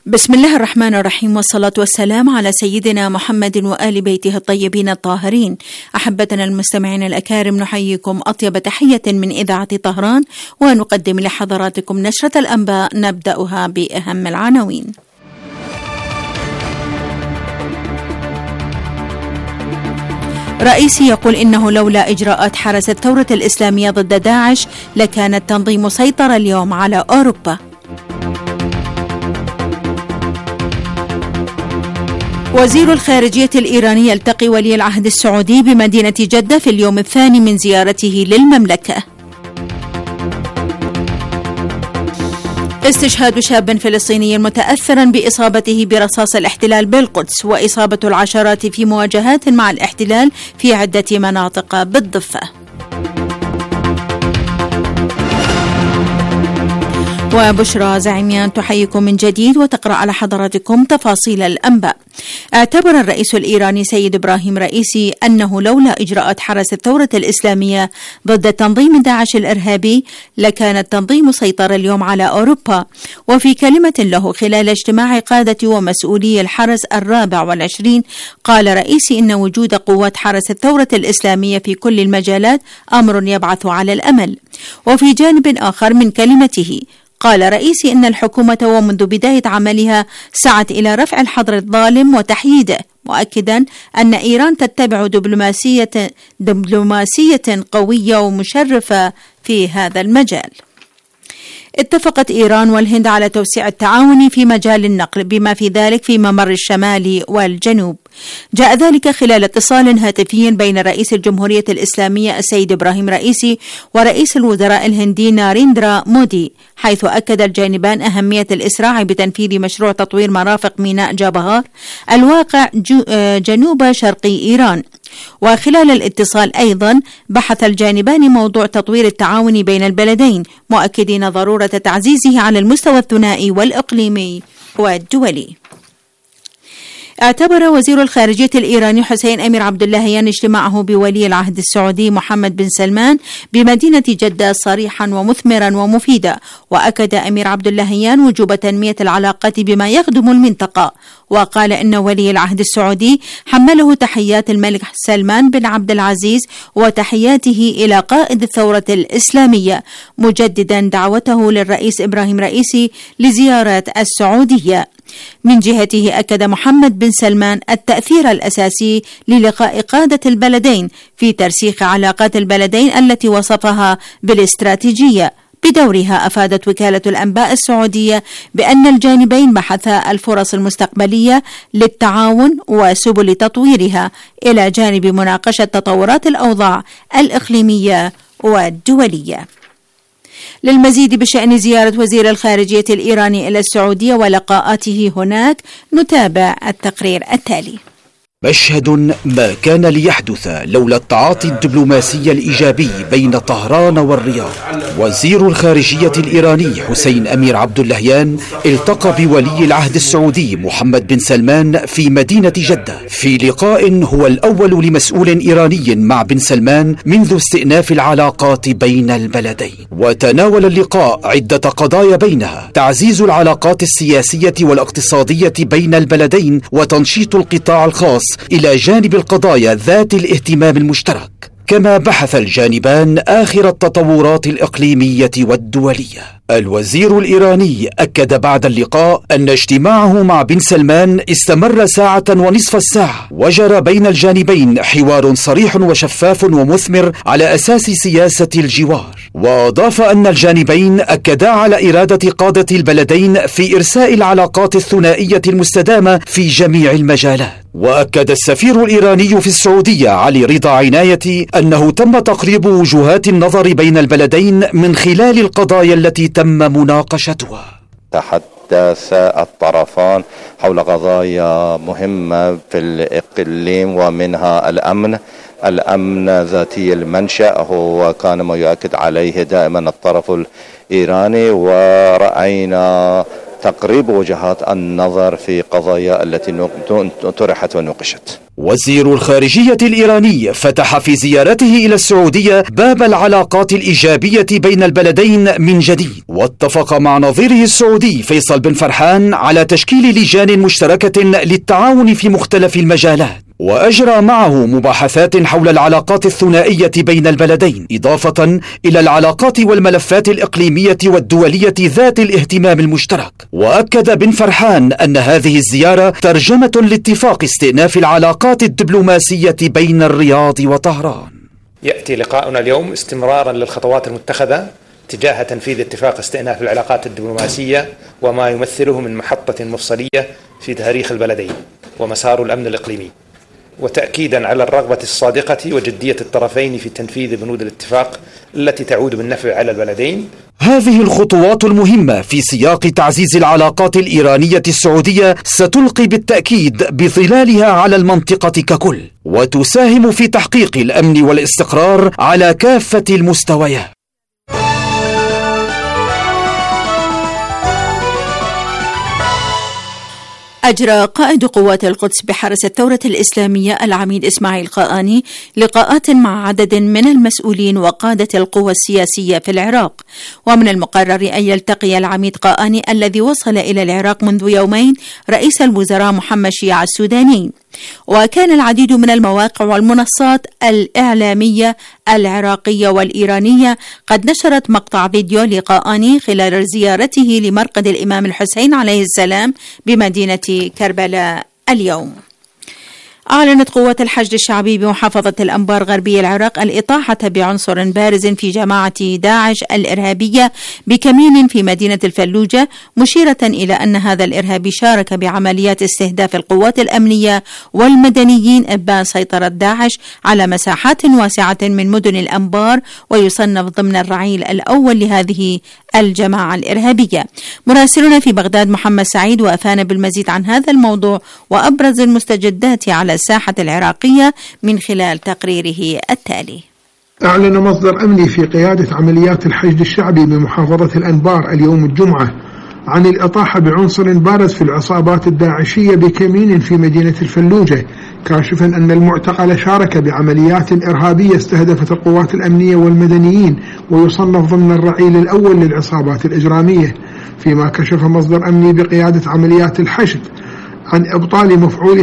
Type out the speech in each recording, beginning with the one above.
بسم الله الرحمن الرحيم، والصلاة والسلام على سيدنا محمد وآل بيته الطيبين الطاهرين. أحبتنا المستمعين الأكارم، نحييكم أطيب تحية من إذاعة طهران، ونقدم لحضراتكم نشرة الأنباء نبدأها بأهم العناوين. رئيسي يقول إنه لولا إجراءات حرس الثورة الإسلامية ضد داعش لكان التنظيم سيطر اليوم على أوروبا. وزير الخارجية الإيراني يلتقي ولي العهد السعودي بمدينة جدة في اليوم الثاني من زيارته للمملكة. استشهاد شاب فلسطيني متأثرا بإصابته برصاص الاحتلال بالقدس، وإصابة العشرات في مواجهات مع الاحتلال في عدة مناطق بالضفة. وبشرى زعيميان تحييكم من جديد وتقرأ على حضراتكم تفاصيل الأنباء. اعتبر الرئيس الإيراني سيد إبراهيم رئيسي أنه لولا إجراءات حرس الثورة الإسلامية ضد تنظيم داعش الإرهابي لكان التنظيم سيطر اليوم على أوروبا. وفي كلمة له خلال اجتماع قادة ومسؤولي الحرس 24 قال رئيسي إن وجود قوات حرس الثورة الإسلامية في كل المجالات أمر يبعث على الأمل. وفي جانب آخر من كلمته قال رئيسي إن الحكومة ومنذ بداية عملها سعت إلى رفع الحظر الظالم وتحييده، مؤكدا أن إيران تتبع دبلوماسية قوية ومشرفة في هذا المجال. اتفقت إيران والهند على توسيع التعاون في مجال النقل بما في ذلك في ممر الشمال والجنوب. جاء ذلك خلال اتصال هاتفي بين رئيس الجمهورية الإسلامية السيد إبراهيم رئيسي ورئيس الوزراء الهندي ناريندرا مودي، حيث أكد الجانبان أهمية الإسراع بتنفيذ مشروع تطوير مرافق ميناء جابهار الواقع جنوب شرقي إيران. وخلال الاتصال أيضا بحث الجانبان موضوع تطوير التعاون بين البلدين، مؤكدين ضرورة تعزيزه على المستوى الثنائي والإقليمي والدولي. اعتبر وزير الخارجية الإيراني حسين أمير عبد اللهيان اجتماعه بولي العهد السعودي محمد بن سلمان بمدينة جدة صريحا ومثمرا ومفيدا، وأكد أمير عبد اللهيان وجوب تنمية العلاقات بما يخدم المنطقة، وقال إن ولي العهد السعودي حمله تحيات الملك سلمان بن عبد العزيز وتحياته إلى قائد الثورة الإسلامية، مجددا دعوته للرئيس إبراهيم رئيسي لزيارة السعودية. من جهته أكد محمد بن سلمان التأثير الأساسي للقاء قادة البلدين في ترسيخ علاقات البلدين التي وصفها بالاستراتيجية. بدورها أفادت وكالة الأنباء السعودية بأن الجانبين بحثا الفرص المستقبلية للتعاون وسبل تطويرها، إلى جانب مناقشة تطورات الأوضاع الإقليمية والدولية. للمزيد بشأن زيارة وزير الخارجية الإيراني إلى السعودية ولقاءاته هناك نتابع التقرير التالي. مشهد ما كان ليحدث لولا التعاطي الدبلوماسي الإيجابي بين طهران والرياض. وزير الخارجية الإيراني حسين أمير عبد اللهيان التقى بولي العهد السعودي محمد بن سلمان في مدينة جدة في لقاء هو الأول لمسؤول إيراني مع بن سلمان منذ استئناف العلاقات بين البلدين. وتناول اللقاء عدة قضايا بينها تعزيز العلاقات السياسية والاقتصادية بين البلدين وتنشيط القطاع الخاص، إلى جانب القضايا ذات الاهتمام المشترك. كما بحث الجانبان آخر التطورات الإقليمية والدولية. الوزير الإيراني أكد بعد اللقاء أن اجتماعه مع بن سلمان استمر ساعة ونصف الساعة، وجرى بين الجانبين حوار صريح وشفاف ومثمر على أساس سياسة الجوار. وأضاف أن الجانبين أكدا على إرادة قادة البلدين في إرساء العلاقات الثنائية المستدامة في جميع المجالات. وأكد السفير الإيراني في السعودية علي رضا عناية أنه تم تقريب وجهات النظر بين البلدين من خلال القضايا التي تم مناقشتها. تحدث الطرفان حول قضايا مهمة في الإقليم، ومنها الأمن ذاتي المنشأ، هو كان ما يؤكد عليه دائما الطرف الإيراني. ورأينا تقريب وجهات النظر في قضايا التي طرحت ونوقشت. وزير الخارجية الإيراني فتح في زيارته إلى السعودية باب العلاقات الإيجابية بين البلدين من جديد، واتفق مع نظيره السعودي فيصل بن فرحان على تشكيل لجان مشتركة للتعاون في مختلف المجالات، وأجرى معه مباحثات حول العلاقات الثنائية بين البلدين، إضافة إلى العلاقات والملفات الإقليمية والدولية ذات الاهتمام المشترك. وأكد بن فرحان أن هذه الزيارة ترجمة لاتفاق استئناف العلاقات الدبلوماسية بين الرياض وطهران. يأتي لقاؤنا اليوم استمرارا للخطوات المتخذة تجاه تنفيذ اتفاق استئناف العلاقات الدبلوماسية وما يمثله من محطة مفصلية في تاريخ البلدين ومسار الأمن الإقليمي، وتأكيدا على الرغبة الصادقة وجدية الطرفين في تنفيذ بنود الاتفاق التي تعود بالنفع على البلدين. هذه الخطوات المهمة في سياق تعزيز العلاقات الإيرانية السعودية ستلقي بالتأكيد بظلالها على المنطقة ككل، وتساهم في تحقيق الأمن والاستقرار على كافة المستويات. أجرى قائد قوات القدس بحرس الثورة الإسلامية العميد إسماعيل قآني لقاءات مع عدد من المسؤولين وقادة القوى السياسية في العراق، ومن المقرر أن يلتقي العميد قآني الذي وصل إلى العراق منذ يومين رئيس الوزراء محمد شيع السوداني. وكان العديد من المواقع والمنصات الإعلامية العراقية والإيرانية قد نشرت مقطع فيديو لقآني خلال زيارته لمرقد الإمام الحسين عليه السلام بمدينة كربلاء اليوم. أعلنت قوات الحشد الشعبي بمحافظة الأنبار غربي العراق الإطاحة بعنصر بارز في جماعة داعش الإرهابية بكمين في مدينة الفلوجة، مشيرة إلى أن هذا الإرهابي شارك بعمليات استهداف القوات الأمنية والمدنيين إبان سيطرة داعش على مساحات واسعة من مدن الأنبار، ويصنف ضمن الرعيل الأول لهذه الجماعة الإرهابية. مراسلنا في بغداد محمد سعيد وأفانا بالمزيد عن هذا الموضوع وأبرز المستجدات على الساحة العراقية من خلال تقريره التالي. أعلن مصدر أمني في قيادة عمليات الحشد الشعبي بمحافظة الأنبار اليوم الجمعة عن الإطاحة بعنصر بارز في العصابات الداعشية بكمين في مدينة الفلوجة، كاشفا أن المعتقل شارك بعمليات إرهابية استهدفت القوات الأمنية والمدنيين، ويصنف ضمن الرعيل الأول للعصابات الإجرامية. فيما كشف مصدر أمني بقيادة عمليات الحشد عن إبطال مفعول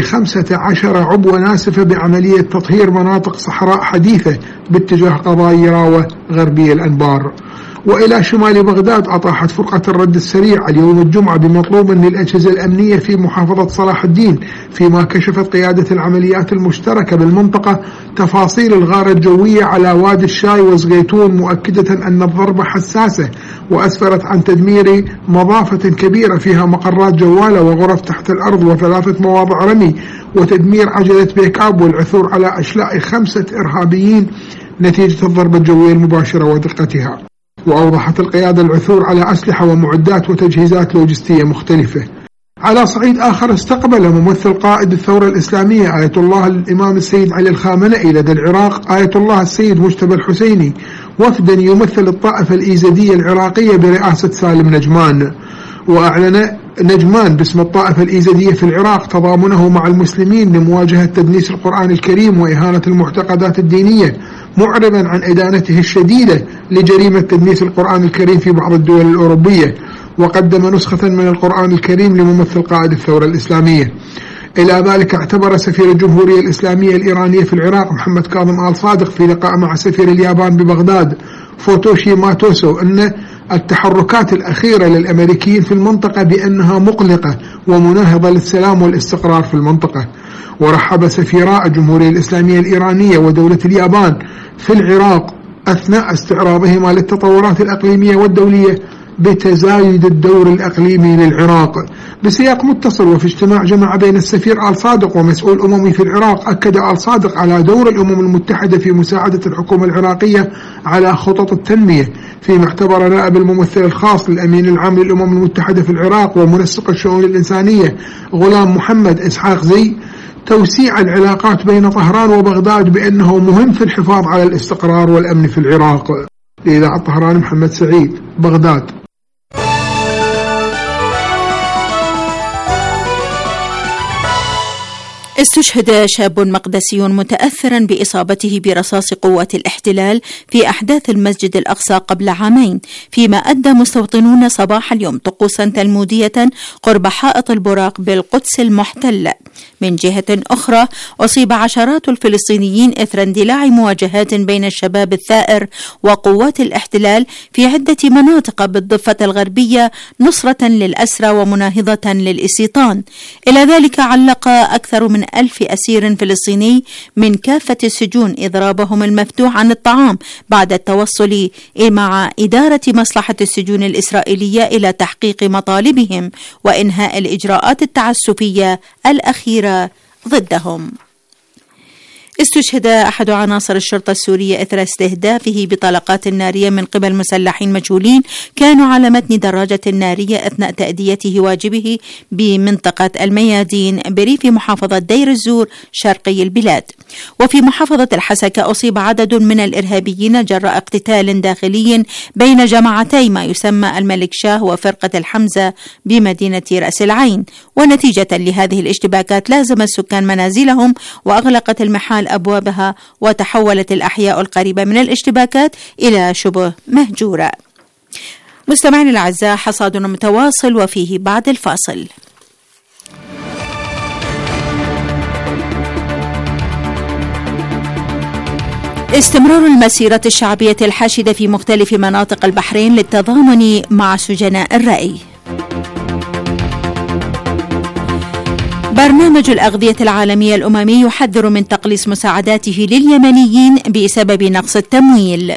15 عبوة ناسفة بعملية تطهير مناطق صحراء حديثة باتجاه قضاء راوة غربي الأنبار. وإلى شمال بغداد أطاحت فرقة الرد السريع اليوم الجمعة بمطلوب للأجهزة الأمنية في محافظة صلاح الدين، فيما كشفت قيادة العمليات المشتركة بالمنطقة تفاصيل الغارة الجوية على وادي الشاي وزغيتون، مؤكدة أن الضربة حساسة وأسفرت عن تدمير مضافة كبيرة فيها مقرات جوالة وغرف تحت الأرض و3 مواضع رمي، وتدمير عجلة بيك اب والعثور على أشلاء 5 إرهابيين نتيجة الضربة الجوية المباشرة ودقتها. وأوضحت القيادة العثور على أسلحة ومعدات وتجهيزات لوجستية مختلفة. على صعيد آخر، استقبل ممثل قائد الثورة الإسلامية آية الله الإمام السيد علي الخامنئي لدى العراق آية الله السيد مجتبى الحسيني وفدا يمثل الطائفة الإيزدية العراقية برئاسة سالم نجمان. وأعلن نجمان باسم الطائفة الإيزدية في العراق تضامنه مع المسلمين لمواجهة تدنيس القرآن الكريم وإهانة المعتقدات الدينية، معربا عن إدانته الشديدة لجريمة تدنيس القرآن الكريم في بعض الدول الأوروبية، وقدم نسخة من القرآن الكريم لممثل قائد الثورة الإسلامية. إلى ذلك اعتبر سفير الجمهورية الإسلامية الإيرانية في العراق محمد كاظم آل صادق في لقاء مع سفير اليابان ببغداد فوتوشي ماتوسو أن التحركات الأخيرة للأمريكيين في المنطقة بأنها مقلقة ومناهضة للسلام والاستقرار في المنطقة. ورحب سفيراء الجمهورية الإسلامية الإيرانية ودولة اليابان في العراق أثناء استعراضهما للتطورات الأقليمية والدولية بتزايد الدور الأقليمي للعراق. بسياق متصل وفي اجتماع جمع بين السفير آل صادق ومسؤول أممي في العراق، أكد آل صادق على دور الأمم المتحدة في مساعدة الحكومة العراقية على خطط التنمية، فيما اعتبر نائب الممثل الخاص للأمين العام للأمم المتحدة في العراق ومنسق الشؤون الإنسانية غلام محمد إسحاق زي توسيع العلاقات بين طهران وبغداد بأنه مهم في الحفاظ على الاستقرار والأمن في العراق. لإذاعة طهران محمد سعيد، بغداد. استشهد شاب مقدسي متأثرا بإصابته برصاص قوات الاحتلال في أحداث المسجد الأقصى قبل عامين، فيما أدى مستوطنون صباح اليوم طقوسا تلمودية قرب حائط البراق بالقدس المحتل. من جهة أخرى أصيب عشرات الفلسطينيين إثر اندلاع مواجهات بين الشباب الثائر وقوات الاحتلال في عدة مناطق بالضفة الغربية نصرة للأسرى ومناهضة للاستيطان. إلى ذلك علق أكثر من 1000 أسير فلسطيني من كافة السجون إضرابهم المفتوح عن الطعام بعد التوصل مع إدارة مصلحة السجون الإسرائيلية إلى تحقيق مطالبهم وإنهاء الإجراءات التعسفية الأخيرة ضدهم. استشهد أحد عناصر الشرطة السورية إثر استهدافه بطلقات نارية من قبل مسلحين مجهولين كانوا على متن دراجة نارية أثناء تأديته واجبه بمنطقة الميادين بريف محافظة دير الزور شرقي البلاد. وفي محافظة الحسكة أصيب عدد من الإرهابيين جراء اقتتال داخلي بين جماعتي ما يسمى الملك شاه وفرقة الحمزة بمدينة رأس العين. ونتيجة لهذه الاشتباكات لازم السكان منازلهم وأغلقت المحال أبوابها، وتحولت الأحياء القريبة من الاشتباكات إلى شبه مهجورة. مستمعين الأعزاء، حصادنا متواصل وفيه بعد الفاصل. استمرار المسيرة الشعبية الحاشدة في مختلف مناطق البحرين للتضامن مع سجناء الرأي. برنامج الأغذية العالمية الأممي يحذر من تقليص مساعداته لليمنيين بسبب نقص التمويل.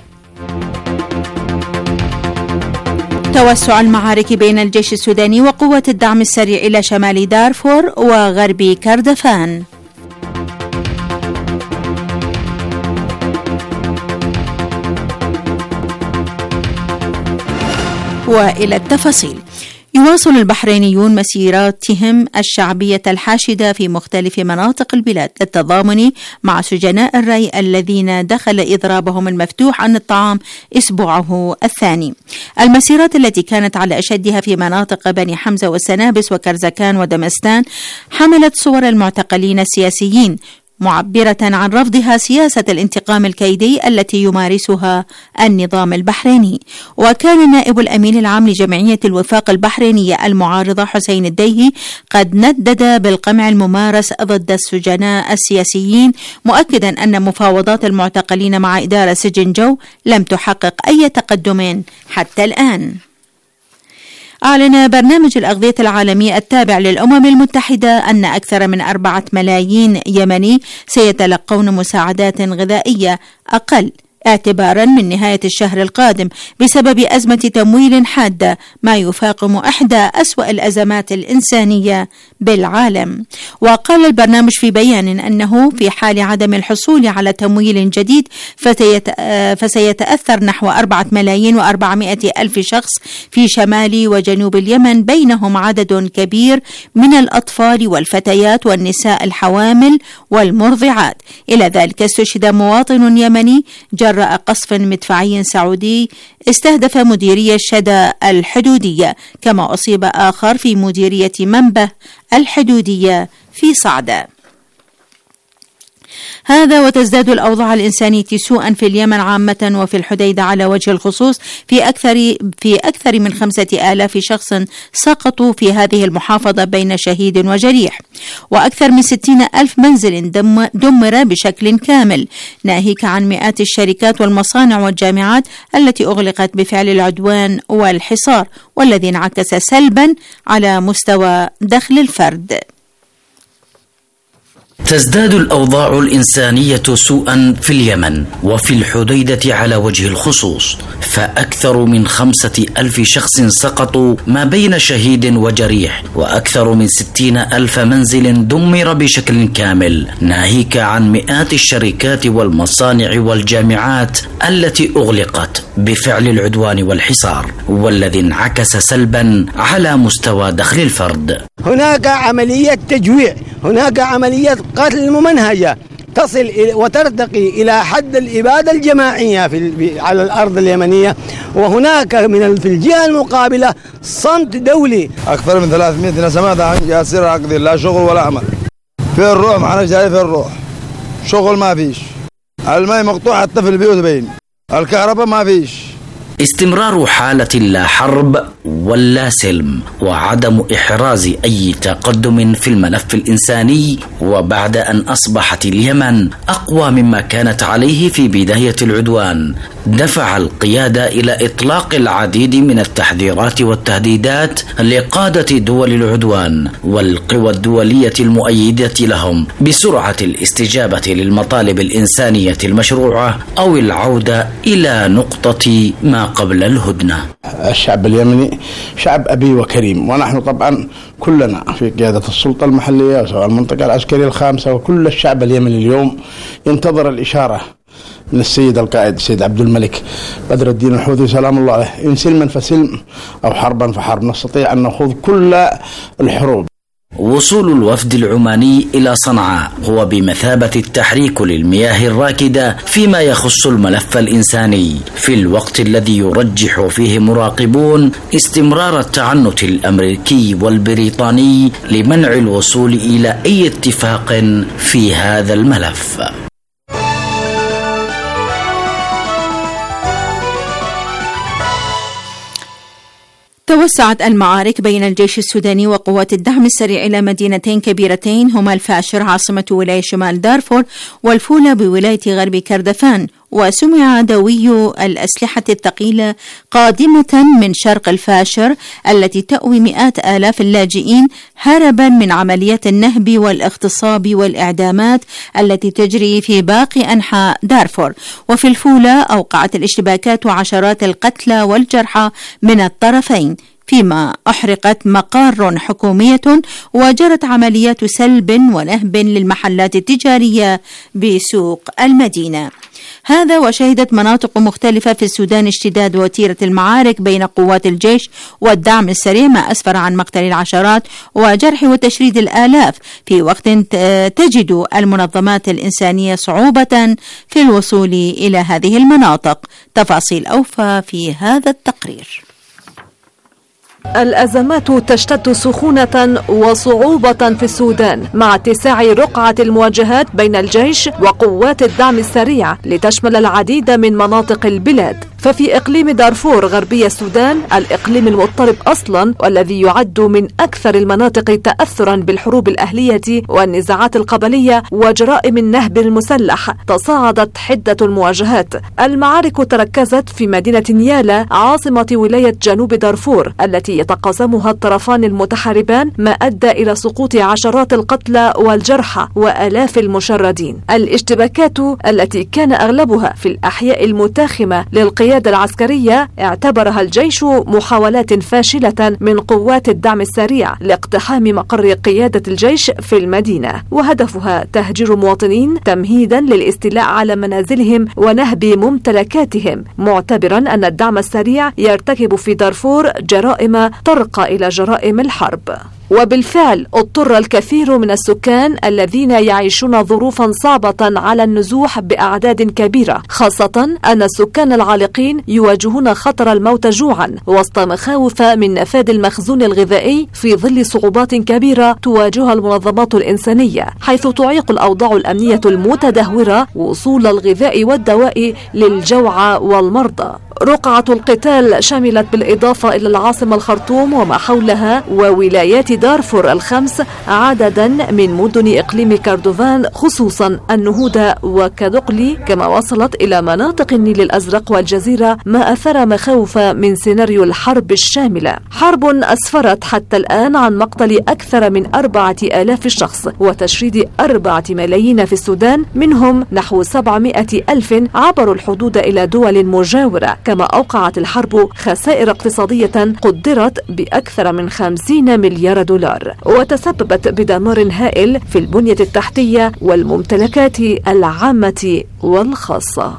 توسع المعارك بين الجيش السوداني وقوات الدعم السريع إلى شمال دارفور وغرب كردفان. وإلى التفاصيل. يواصل البحرينيون مسيراتهم الشعبية الحاشدة في مختلف مناطق البلاد للتضامن مع سجناء الري الذين دخل إضرابهم المفتوح عن الطعام أسبوعه الثاني. المسيرات التي كانت على أشدها في مناطق بني حمزة والسنابس وكرزكان ودمستان حملت صور المعتقلين السياسيين، معبرة عن رفضها سياسة الانتقام الكيدي التي يمارسها النظام البحريني. وكان نائب الأمين العام لجمعية الوفاق البحرينية المعارضة حسين الديهي قد ندد بالقمع الممارس ضد السجناء السياسيين، مؤكدا أن مفاوضات المعتقلين مع إدارة سجن جو لم تحقق أي تقدم حتى الآن. أعلن برنامج الأغذية العالمي التابع للأمم المتحدة أن أكثر من 4 ملايين يمني سيتلقون مساعدات غذائية أقل اعتبارا من نهاية الشهر القادم بسبب أزمة تمويل حادة، ما يفاقم إحدى أسوأ الأزمات الإنسانية بالعالم. وقال البرنامج في بيان أنه في حال عدم الحصول على تمويل جديد فسيتأثر نحو 4,400,000 شخص في شمال وجنوب اليمن، بينهم عدد كبير من الأطفال والفتيات والنساء الحوامل والمرضعات. إلى ذلك استشهد مواطن يمني جراء قصف مدفعي سعودي استهدف مديرية شدا الحدودية، كما أصيب آخر في مديرية منبه الحدودية في صعدة. هذا وتزداد الأوضاع الإنسانية سوءا في اليمن عامة وفي الحديدة على وجه الخصوص، في أكثر من 5,000 شخص سقطوا في هذه المحافظة بين شهيد وجريح، وأكثر من 60,000 منزل دمر بشكل كامل، ناهيك عن مئات الشركات والمصانع والجامعات التي أغلقت بفعل العدوان والحصار، والذي انعكس سلبا على مستوى دخل الفرد. تزداد الأوضاع الإنسانية سوءا في اليمن وفي الحديدة على وجه الخصوص، فأكثر من 5,000 شخص سقطوا ما بين شهيد وجريح، وأكثر من 60,000 منزل دمر بشكل كامل، ناهيك عن مئات الشركات والمصانع والجامعات التي أغلقت بفعل العدوان والحصار، والذي انعكس سلبا على مستوى دخل الفرد. هناك عملية تجويع، هناك عملية قتل ممنهجة تصل وترتقي إلى حد الإبادة الجماعية على الأرض اليمنية، وهناك في الجهة المقابلة صمت دولي. أكثر من 300 سنة عن ياسر عقدي، لا شغل ولا عمل. في الروح معنا جاي في الروح، شغل ما فيش، الماء مقطوع حتى في البيوت باين، الكهرباء ما فيش. استمرار حالة لا حرب ولا سلم وعدم إحراز أي تقدم في الملف الإنساني، وبعد أن أصبحت اليمن أقوى مما كانت عليه في بداية العدوان، دفع القيادة إلى إطلاق العديد من التحذيرات والتهديدات لقادة دول العدوان والقوى الدولية المؤيدة لهم بسرعة الاستجابة للمطالب الإنسانية المشروعة أو العودة إلى نقطة ما قبل الهدنة. الشعب اليمني شعب أبي وكريم، ونحن طبعا كلنا في قيادة السلطة المحلية سواء المنطقة العسكرية الخامسة وكل الشعب اليمني اليوم ينتظر الإشارة من السيد القائد السيد عبد الملك بدر الدين الحوثي سلام الله عليه، إن سلما فسلم أو حربا فحرب، نستطيع أن نخوض كل الحروب. وصول الوفد العماني إلى صنعاء هو بمثابة التحريك للمياه الراكدة فيما يخص الملف الإنساني، في الوقت الذي يرجح فيه مراقبون استمرار التعنت الأمريكي والبريطاني لمنع الوصول إلى أي اتفاق في هذا الملف. توسعت المعارك بين الجيش السوداني وقوات الدعم السريع إلى مدينتين كبيرتين هما الفاشر عاصمة ولاية شمال دارفور والفولة بولاية غرب كردفان، وسمع دوي الأسلحة الثقيلة قادمة من شرق الفاشر التي تأوي مئات آلاف اللاجئين هربا من عمليات النهب والاغتصاب والإعدامات التي تجري في باقي أنحاء دارفور. وفي الفولة أوقعت الاشتباكات عشرات القتلى والجرحى من الطرفين، فيما أحرقت مقار حكومية وجرت عمليات سلب ونهب للمحلات التجارية بسوق المدينة. هذا وشهدت مناطق مختلفة في السودان اشتداد وتيرة المعارك بين قوات الجيش والدعم السريع، ما أسفر عن مقتل العشرات وجرح وتشريد الآلاف، في وقت تجد المنظمات الإنسانية صعوبة في الوصول إلى هذه المناطق. تفاصيل أوفى في هذا التقرير. الأزمات تشتد سخونة وصعوبة في السودان مع اتساع رقعة المواجهات بين الجيش وقوات الدعم السريع لتشمل العديد من مناطق البلاد. ففي إقليم دارفور غربي السودان، الإقليم المضطرب أصلا والذي يعد من أكثر المناطق تأثرا بالحروب الأهلية والنزاعات القبلية وجرائم النهب المسلح، تصاعدت حدة المواجهات. المعارك تركزت في مدينة نيالا عاصمة ولاية جنوب دارفور التي يتقاسمها الطرفان المتحاربان، ما أدى إلى سقوط عشرات القتلى والجرحى وآلاف المشردين. الاشتباكات التي كان أغلبها في الأحياء المتاخمة للقيادة العسكرية اعتبرها الجيش محاولات فاشلة من قوات الدعم السريع لاقتحام مقر قيادة الجيش في المدينة، وهدفها تهجير المواطنين تمهيدا للاستيلاء على منازلهم ونهب ممتلكاتهم، معتبرا أن الدعم السريع يرتكب في دارفور جرائم ترقى إلى جرائم الحرب. وبالفعل اضطر الكثير من السكان الذين يعيشون ظروفا صعبة على النزوح بأعداد كبيرة، خاصة أن السكان العالقين يواجهون خطر الموت جوعا وسط مخاوف من نفاذ المخزون الغذائي في ظل صعوبات كبيرة تواجهها المنظمات الإنسانية، حيث تعيق الأوضاع الأمنية المتدهورة وصول الغذاء والدواء للجوعى والمرضى. رقعة القتال شملت بالإضافة إلى العاصمة الخرطوم وما حولها وولايات دارفور الخمس عددا من مدن إقليم كردفان، خصوصا النهودة وكدقلي، كما وصلت إلى مناطق النيل الأزرق والجزيرة، ما أثار مخاوف من سيناريو الحرب الشاملة. حرب أسفرت حتى الآن عن مقتل أكثر من 4000 شخص وتشريد 4 ملايين في السودان، منهم نحو 700,000 عبروا الحدود إلى دول مجاورة. كما أوقعت الحرب خسائر اقتصادية قدرت بأكثر من 50 مليار دولار، وتسببت بدمار هائل في البنية التحتية والممتلكات العامة والخاصة.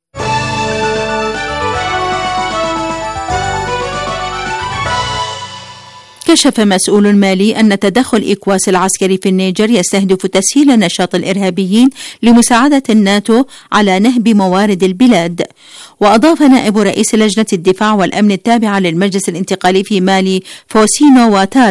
كشف مسؤول مالي أن تدخل إكواس العسكري في النيجر يستهدف تسهيل نشاط الإرهابيين لمساعدة الناتو على نهب موارد البلاد. وأضاف نائب رئيس لجنة الدفاع والأمن التابعة للمجلس الانتقالي في مالي فوسينو واتارا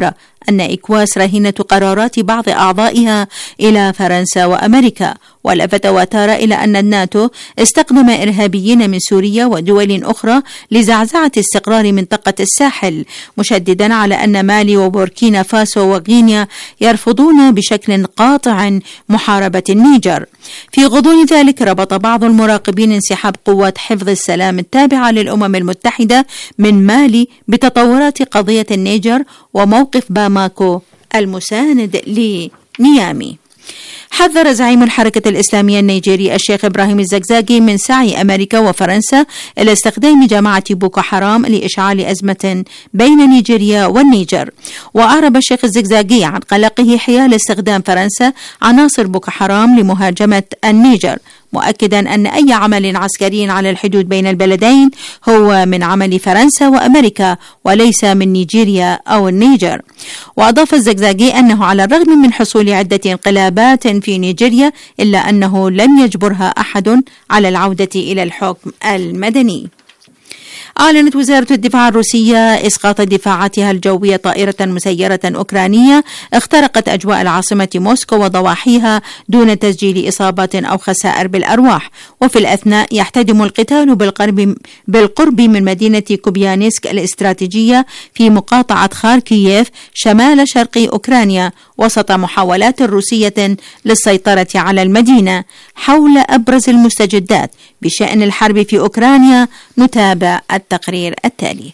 أن إكواس رهينة قرارات بعض أعضائها إلى فرنسا وأمريكا، ولفت واتارا إلى أن الناتو استخدم إرهابيين من سوريا ودول أخرى لزعزعة استقرار منطقة الساحل، مشددا على أن مالي وبوركينا فاسو وغينيا يرفضون بشكل قاطع محاربة النيجر. في غضون ذلك ربط بعض المراقبين انسحاب قوات حفظ السلام التابعة للأمم المتحدة من مالي بتطورات قضية النيجر وموقف باماكو المساند لنيامي. حذر زعيم الحركة الإسلامية النيجيري الشيخ إبراهيم الزقزاقي من سعي أمريكا وفرنسا إلى استخدام جماعة بوكو حرام لإشعال أزمة بين نيجيريا والنيجر. وأعرب الشيخ الزقزاقي عن قلقه حيال استخدام فرنسا عناصر بوكو حرام لمهاجمة النيجر، مؤكدا أن أي عمل عسكري على الحدود بين البلدين هو من عمل فرنسا وأمريكا وليس من نيجيريا أو النيجر. وأضاف الزقزاقي أنه على الرغم من حصول عدة انقلابات في نيجيريا إلا أنه لم يجبرها أحد على العودة إلى الحكم المدني. أعلنت وزارة الدفاع الروسية إسقاط دفاعاتها الجوية طائرة مسيرة أوكرانية اخترقت أجواء العاصمة موسكو وضواحيها دون تسجيل إصابات أو خسائر بالأرواح. وفي الأثناء يحتدم القتال بالقرب من مدينة كوبيانسك الاستراتيجية في مقاطعة خاركييف شمال شرق أوكرانيا وسط محاولات روسية للسيطرة على المدينة. حول أبرز المستجدات بشأن الحرب في أوكرانيا نتابع التقرير التالي.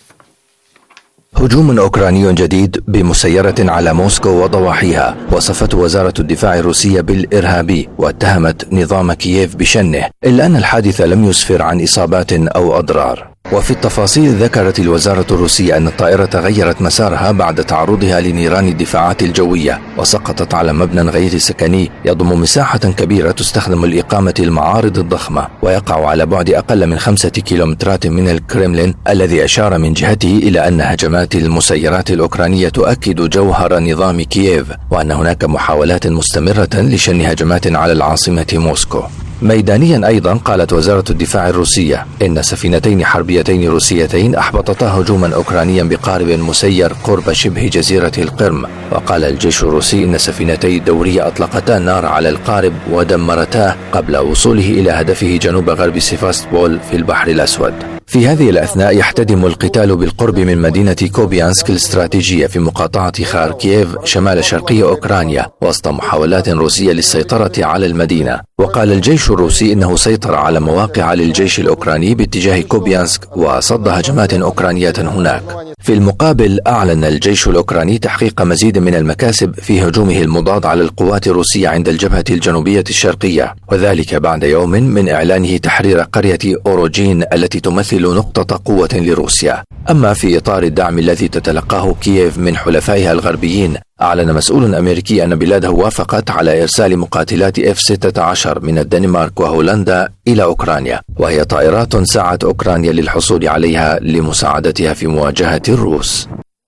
هجوم أوكراني جديد بمسيرة على موسكو وضواحيها وصفته وزارة الدفاع الروسية بالإرهابي واتهمت نظام كييف بشنه، إلا أن الحادث لم يسفر عن إصابات أو أضرار. وفي التفاصيل ذكرت الوزارة الروسية أن الطائرة غيرت مسارها بعد تعرضها لنيران الدفاعات الجوية وسقطت على مبنى غير سكني يضم مساحة كبيرة تستخدم لإقامة المعارض الضخمة ويقع على بعد أقل من 5 كيلومترات من الكريملين، الذي أشار من جهته إلى أن هجمات المسيرات الأوكرانية تؤكد جوهر نظام كييف وأن هناك محاولات مستمرة لشن هجمات على العاصمة موسكو. ميدانيا أيضا قالت وزارة الدفاع الروسية إن سفينتين حربيتين روسيتين أحبطتا هجوما أوكرانيا بقارب مسير قرب شبه جزيرة القرم. وقال الجيش الروسي إن سفينتي الدورية أطلقتا النار على القارب ودمرتاه قبل وصوله إلى هدفه جنوب غرب سيفاستوبول في البحر الأسود. في هذه الأثناء يحتدم القتال بالقرب من مدينة كوبيانسك الاستراتيجية في مقاطعة خاركييف شمال شرقي أوكرانيا وسط محاولات روسية للسيطرة على المدينة. وقال الجيش الروسي إنه سيطر على مواقع للجيش الأوكراني باتجاه كوبيانسك وصد هجمات أوكرانية هناك. في المقابل أعلن الجيش الأوكراني تحقيق مزيد من المكاسب في هجومه المضاد على القوات الروسية عند الجبهة الجنوبية الشرقية، وذلك بعد يوم من إعلانه تحرير قرية أوروجين التي تمثل نقطة قوة لروسيا. أما في إطار الدعم الذي تتلقاه كييف من حلفائها الغربيين، أعلن مسؤول أمريكي أن بلاده وافقت على إرسال مقاتلات F-16 من الدنمارك وهولندا إلى أوكرانيا، وهي طائرات سعت أوكرانيا للحصول عليها لمساعدتها في مواجهة الروس.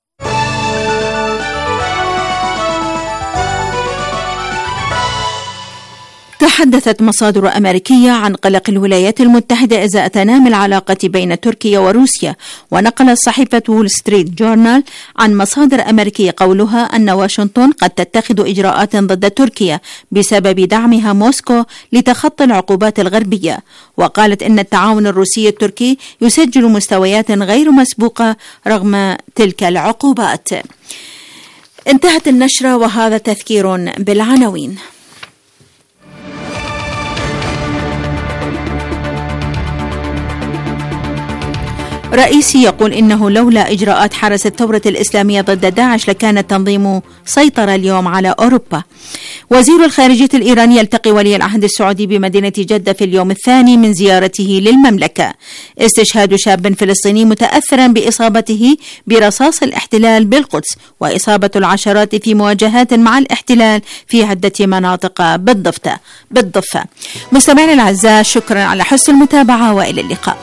تحدثت مصادر أمريكية عن قلق الولايات المتحدة إزاء تنامي العلاقة بين تركيا وروسيا. ونقلت صحيفة وول ستريت جورنال عن مصادر أمريكية قولها أن واشنطن قد تتخذ إجراءات ضد تركيا بسبب دعمها موسكو لتخطي العقوبات الغربية. وقالت إن التعاون الروسي التركي يسجل مستويات غير مسبوقة رغم تلك العقوبات. انتهت النشرة وهذا تذكير بالعناوين. رئيسي يقول إنه لولا إجراءات حرس الثورة الإسلامية ضد داعش لكان التنظيم سيطر اليوم على أوروبا. وزير الخارجية الإيراني يلتقي ولي العهد السعودي بمدينة جدة في اليوم الثاني من زيارته للمملكة. استشهاد شاب فلسطيني متأثرا بإصابته برصاص الاحتلال بالقدس، وإصابة العشرات في مواجهات مع الاحتلال في عدة مناطق بالضفة. مستمعينا الأعزاء، شكرا على حسن المتابعة وإلى اللقاء.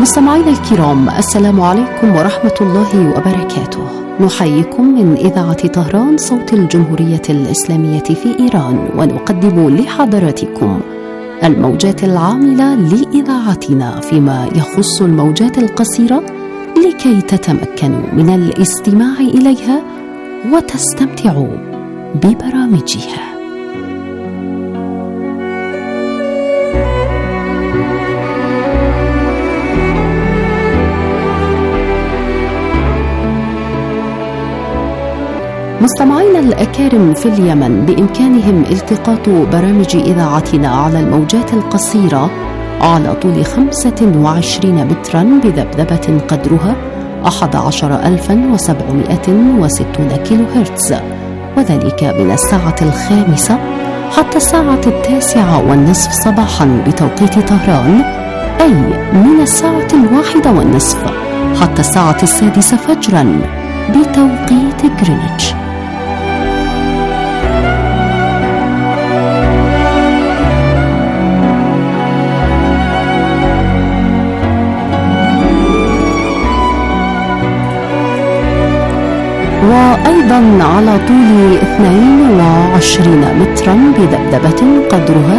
مستمعينا الكرام، السلام عليكم ورحمة الله وبركاته. نحييكم من إذاعة طهران صوت الجمهورية الإسلامية في إيران، ونقدم لحضراتكم الموجات العاملة لإذاعتنا فيما يخص الموجات القصيرة، لكي تتمكنوا من الاستماع إليها وتستمتعوا ببرامجها. مستمعينا الأكارم في اليمن، بإمكانهم التقاط برامج إذاعتنا على الموجات القصيرة على طول 25 مترا بذبذبة قدرها 11760 كيلو هرتز، وذلك من الساعة 5 حتى الساعة 9:30 صباحا بتوقيت طهران، أي من الساعة 1:30 حتى الساعة 6 فجرا بتوقيت غرينتش. وأيضا على طول 22 مترا بذبذبة قدرها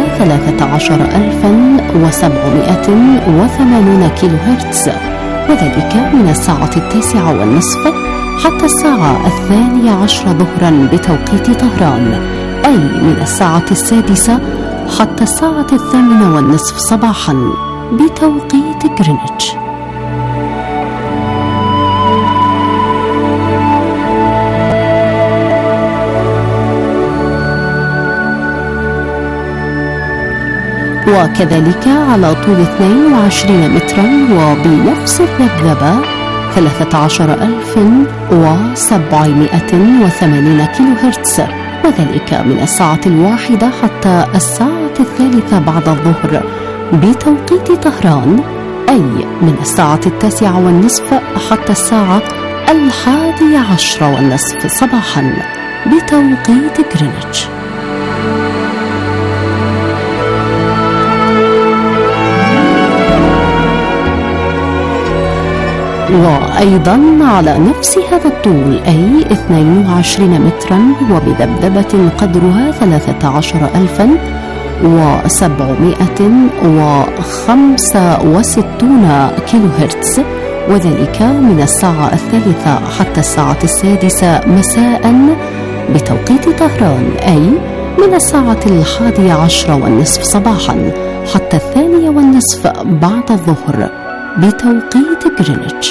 13780 كيلو هرتز، وذلك من الساعة 9:30 حتى الساعة 12 ظهرا بتوقيت طهران، أي من الساعة 6 حتى الساعة 8:30 صباحا بتوقيت غرينتش. وكذلك على طول 22 مترا وبنفس الذبذبة 13780 كيلو هرتز، وذلك من الساعة 1 حتى الساعة 3 بعد الظهر بتوقيت طهران، أي من الساعة 9:30 حتى الساعة 11:30 صباحا بتوقيت غرينتش. وأيضا على نفس هذا الطول، أي 22 مترا وبذبذبة قدرها 13765 كيلو هرتز، وذلك من الساعة 3 حتى الساعة 6 مساء بتوقيت طهران، أي من الساعة 11:30 صباحا حتى 2:30 بعد الظهر بتوقيت غرينتش.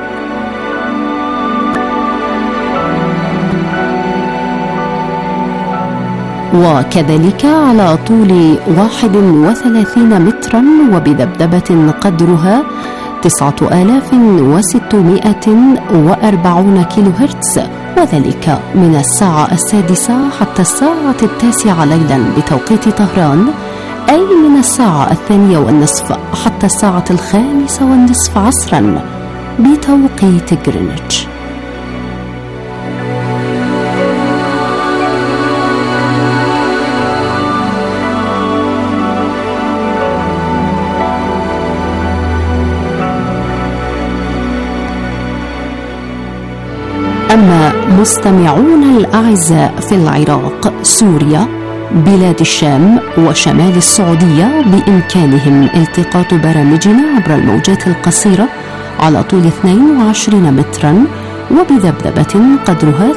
وكذلك على طول 31 مترا وبذبذبة قدرها 9640 كيلو هرتز، وذلك من الساعة 6 حتى الساعة 9 ليلا بتوقيت طهران، أي من الساعة 2:30 حتى الساعة 5:30 عصرا بتوقيت غرينتش. أما مستمعون الأعزاء في العراق، سوريا، بلاد الشام وشمال السعودية، بإمكانهم التقاط برامجنا عبر الموجات القصيرة على طول 22 مترا وبذبذبة قدرها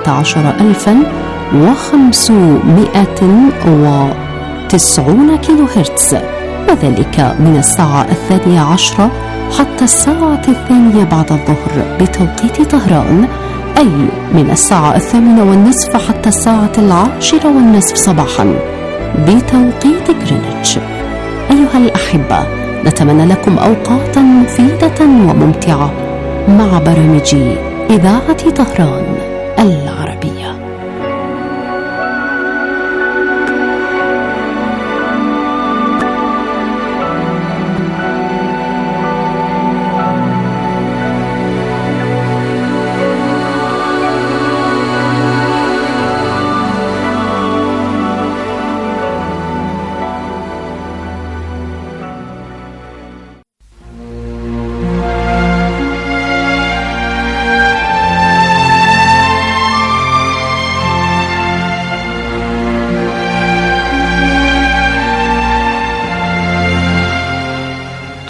13590 كيلو هرتز، وذلك من الساعة 12 حتى الساعة 2 بعد الظهر بتوقيت طهران، أي من الساعة 8:30 حتى الساعة 10:30 صباحا بتوقيت غرينتش. أيها الأحبة، نتمنى لكم أوقاتا مفيدة وممتعة مع برامج إذاعة طهران العربية.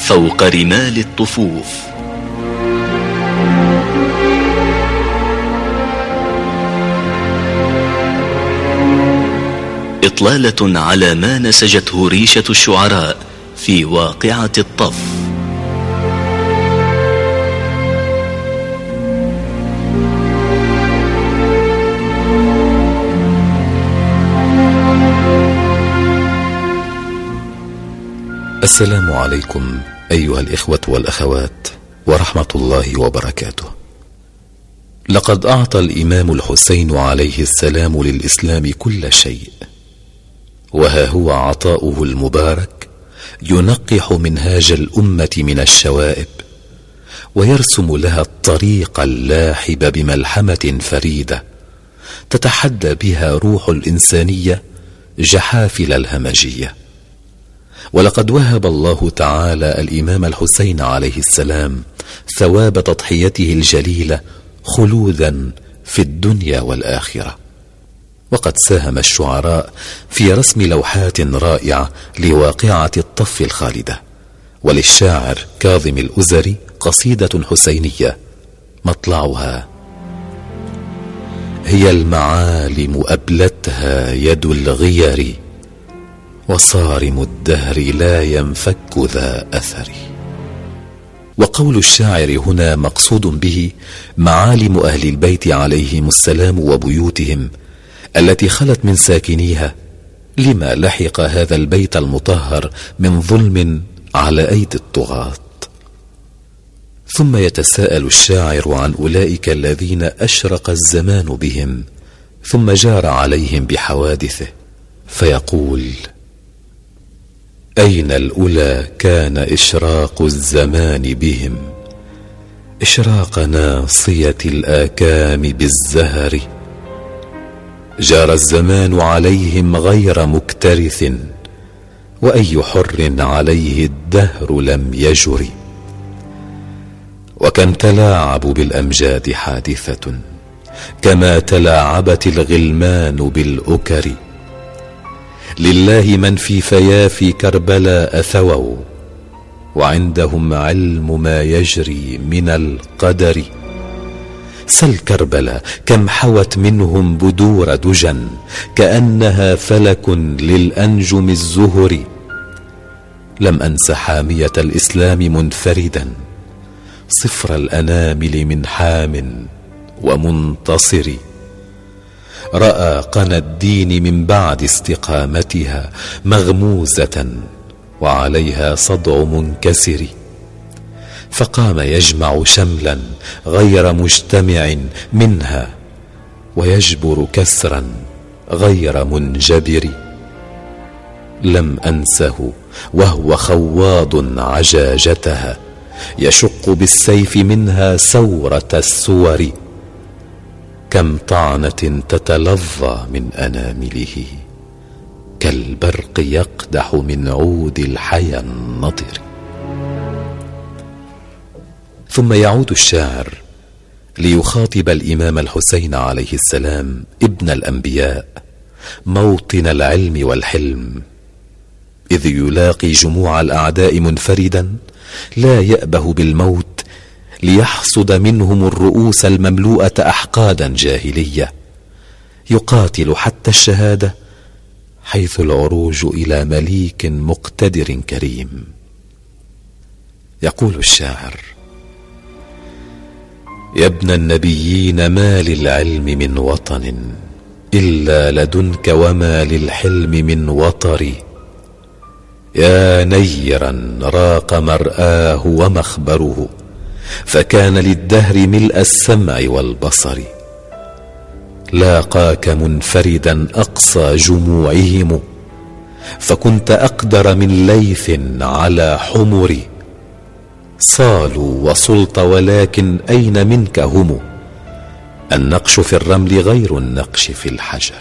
فوق رمال الطفوف. إطلالة على ما نسجته ريشة الشعراء في واقعة الطف. السلام عليكم أيها الإخوة والأخوات ورحمة الله وبركاته. لقد أعطى الإمام الحسين عليه السلام للإسلام كل شيء، وها هو عطاؤه المبارك ينقح منهاج الأمة من الشوائب، ويرسم لها الطريق اللاحب بملحمة فريدة تتحدى بها روح الإنسانية جحافل الهمجية. ولقد وهب الله تعالى الإمام الحسين عليه السلام ثواب تضحيته الجليلة خلودا في الدنيا والآخرة. وقد ساهم الشعراء في رسم لوحات رائعة لواقعة الطف الخالدة. وللشاعر كاظم الأزري قصيدة حسينية مطلعها: هي المعالم أبلتها يد الغير، وصارم الدهر لا ينفك ذا أثر. وقول الشاعر هنا مقصود به معالم أهل البيت عليهم السلام وبيوتهم التي خلت من ساكنيها، لما لحق هذا البيت المطهر من ظلم على أيدي الطغاة. ثم يتساءل الشاعر عن أولئك الذين أشرق الزمان بهم ثم جار عليهم بحوادثه، فيقول: أين الأولى كان إشراق الزمان بهم، إشراق ناصية الآكام بالزهر. جار الزمان عليهم غير مكترث، وأي حر عليه الدهر لم يجر. وكم تلاعب بالأمجاد حادثة، كما تلاعبت الغلمان بالأكر. لله من في فيافي كربلاء ثووا، وعندهم علم ما يجري من القدر. سل كربلاء كم حوت منهم بدور دجن، كأنها فلك للأنجم الزهر. لم أنس حامية الإسلام منفردا، صفر الأنامل من حام ومنتصر. رأى قنا الدين من بعد استقامتها مغموزة، وعليها صدع منكسر. فقام يجمع شملا غير مجتمع منها، ويجبر كسرا غير منجبر. لم أنسه وهو خواض عجاجتها، يشق بالسيف منها سورة السور. كم طعنة تتلظى من أنامله، كالبرق يقدح من عود الحيا النضر. ثم يعود الشاعر ليخاطب الإمام الحسين عليه السلام ابن الأنبياء موطن العلم والحلم، إذ يلاقي جموع الأعداء منفردا لا يأبه بالموت ليحصد منهم الرؤوس المملوءة أحقادا جاهلية. يقاتل حتى الشهادة، حيث العروج إلى مليك مقتدر كريم. يقول الشاعر: يا ابن النبيين ما للعلم من وطن إلا لدنك، وما للحلم من وطر. يا نيرا راق مرآه ومخبره، فكان للدهر ملء السمع والبصر. لاقاك منفردا أقصى جموعهم، فكنت أقدر من ليث على حمر. صالوا وصلت ولكن أين منك هم، النقش في الرمل غير النقش في الحجر.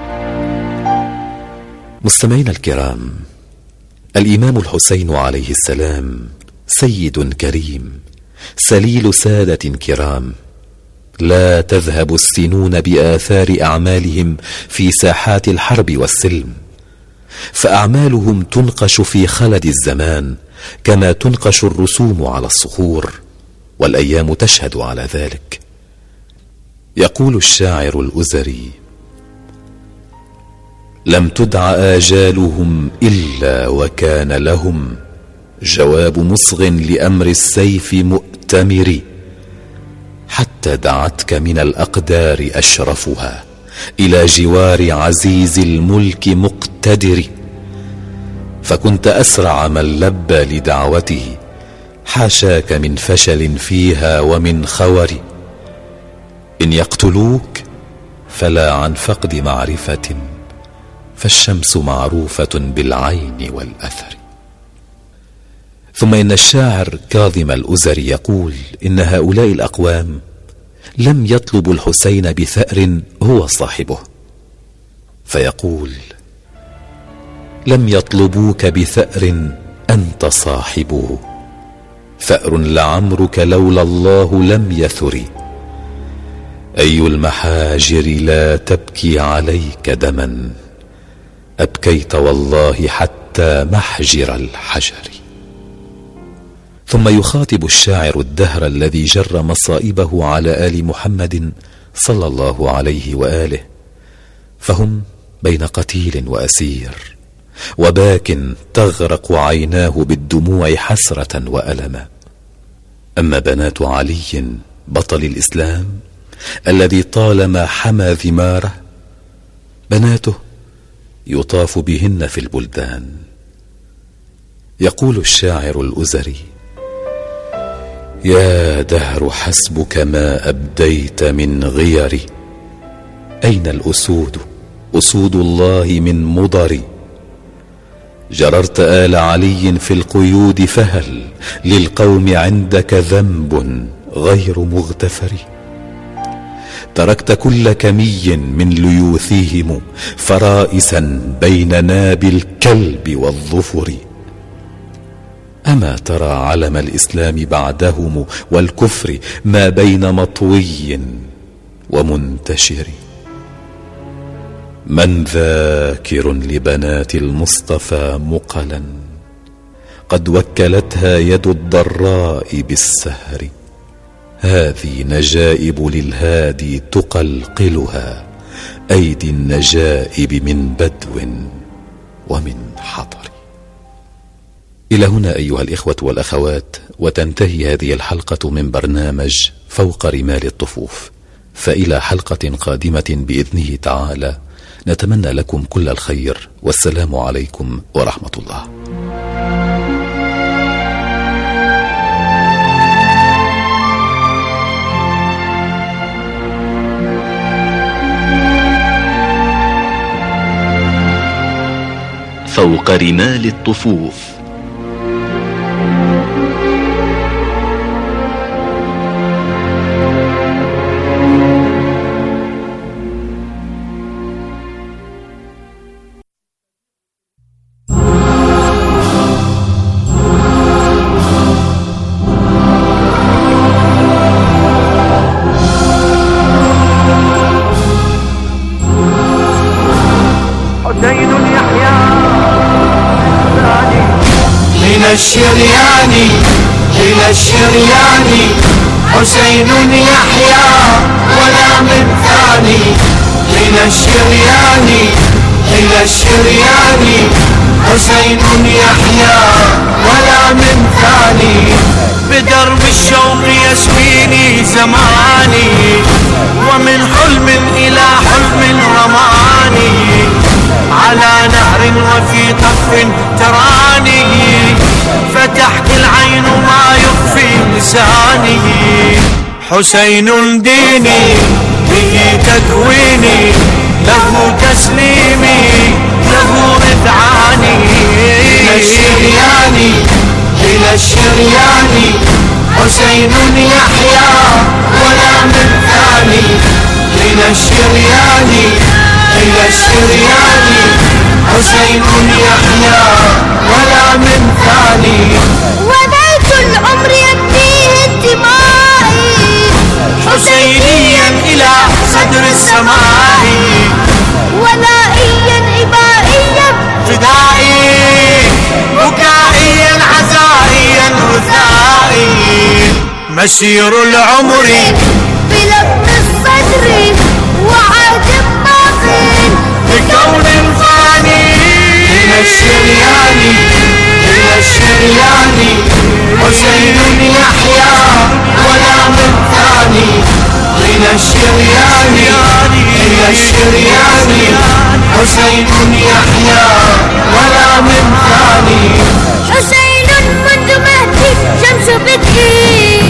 مستمعينا الكرام، الإمام الحسين عليه السلام سيد كريم سليل سادة كرام، لا تذهب السنون بآثار أعمالهم في ساحات الحرب والسلم، فأعمالهم تنقش في خلد الزمان كما تنقش الرسوم على الصخور، والأيام تشهد على ذلك. يقول الشاعر الأزري: لم تدع آجالهم إلا وكان لهم جواب مصغ لأمر السيف مؤتمر، حتى دعتك من الأقدار أشرفها إلى جوار عزيز الملك مقتدر، فكنت أسرع من لبى لدعوته، حاشاك من فشل فيها ومن خور. إن يقتلوك فلا عن فقد معرفة، فالشمس معروفة بالعين والأثر. ثم إن الشاعر كاظم الأزري يقول: إن هؤلاء الأقوام لم يطلبوا الحسين بثأر هو صاحبه، فيقول: لم يطلبوك بثأر أنت صاحبه، ثأر لعمرك لولا الله لم يثر. أي المحاجر لا تبكي عليك دما، أبكيت والله حتى محجر الحجر. ثم يخاطب الشاعر الدهر الذي جر مصائبه على آل محمد صلى الله عليه وآله، فهم بين قتيل وأسير، وباك تغرق عيناه بالدموع حسرة وألما. أما بنات علي بطل الإسلام الذي طالما حمى ثماره، بناته يطاف بهن في البلدان. يقول الشاعر الأزري: يا دهر حسبك ما أبديت من غير، أين الأسود أسود الله من مضر. جررت آل علي في القيود، فهل للقوم عندك ذنب غير مغتفر. تركت كل كمي من ليوثهم فرائسا بين ناب الكلب والظفر. أما ترى علم الإسلام بعدهم والكفر ما بين مطوي ومنتشر. من ذاكر لبنات المصطفى مقلا، قد وكلتها يد الضراء بالسهر. هذه نجائب للهادي تقلقلها أيدي النجائب من بدو ومن حضر. إلى هنا أيها الإخوة والأخوات وتنتهي هذه الحلقة من برنامج فوق رمال الطفوف، فإلى حلقة قادمة بإذنه تعالى نتمنى لكم كل الخير، والسلام عليكم ورحمة الله. فوق رمال الطفوف. الشرياني إلى الشرياني، حسين يحيى ولا من ثاني. من الشرياني إلى الشرياني، حسين يحيى ولا من ثاني. بدرب الشوق يسويني زماني، ومن حلم إلى حلم رماني. على نهر وفي طف تراني، فتحت العين ما يخفي لساني. حسين ديني به تكويني، له تسليمي له إذعاني. إلى الشرياني إلى الشرياني، حسين يحيى ولا من ثاني. إلى الشرياني إلى الشرياني، حسين يحيى ولا من ثاني. وبيت العمر يبنيه انتمائي، حسينيا إلى صدر السماء، ولائيا إبائيا فداء مسير العمر بلطم الصدر وعد باطل بكون فاني من الشريان إلى الشريان حسين يحيا ولا من ثاني من الشريان إلى الشريان حسين يحيا ولا من ثاني حسين منذ مهدي شمس بدئي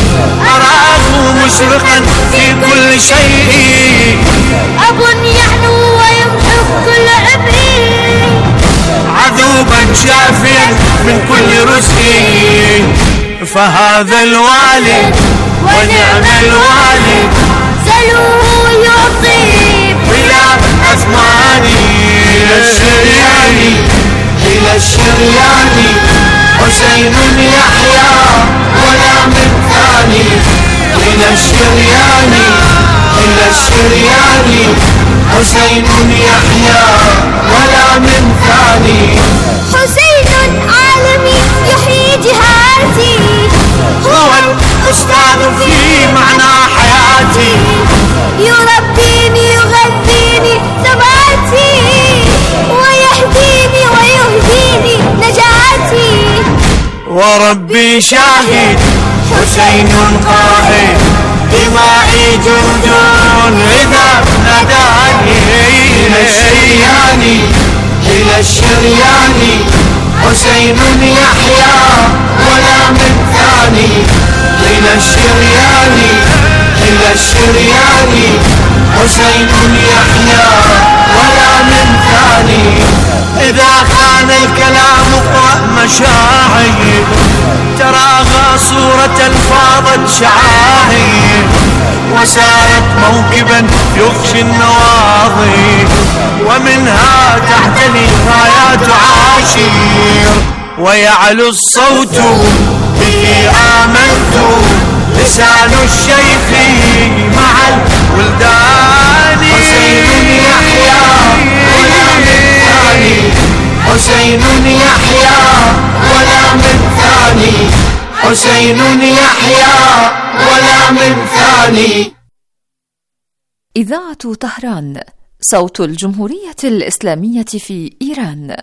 أراه مشرقا في كل شيء أب يحنو ويمحق كل عبئي عذوبا شافيا من كل رزق فهذا الوالد ونعم الوالد سلوه يعطي بلا أثمان إلى الشريان إلى الشريان حسين يحيا ولا من ثاني إلى الشريان إلى الشريان حسين يحيا ولا من ثاني حسين عالمي يحيي جهاتي هو الأستاذ في معنى حياتي يربيني يغذيني ثباتي ويهديني ويهديني نجاتي وربي شاهد حسين قائد دمائي جند إذا ناداني إلى الشريان إلى الشريان حسين يحيا ولا من ثاني إلى الشريان إلى الشريان حسين يحيا ولا من ثاني إذا خان الكلام اقرأ مشاهد تراها صورة فاضت شعاهد وسارت موكبا يخشي النواظر ومنها تحتلي رايات عاشير ويعلو الصوت به آمنت لسان الشيخ مع الولدان حسين يحيا ولا من ثاني حسين يحيا ولا من ثاني حسين يحيا ولا من ثاني. إذاعة طهران صوت الجمهورية الإسلامية في إيران.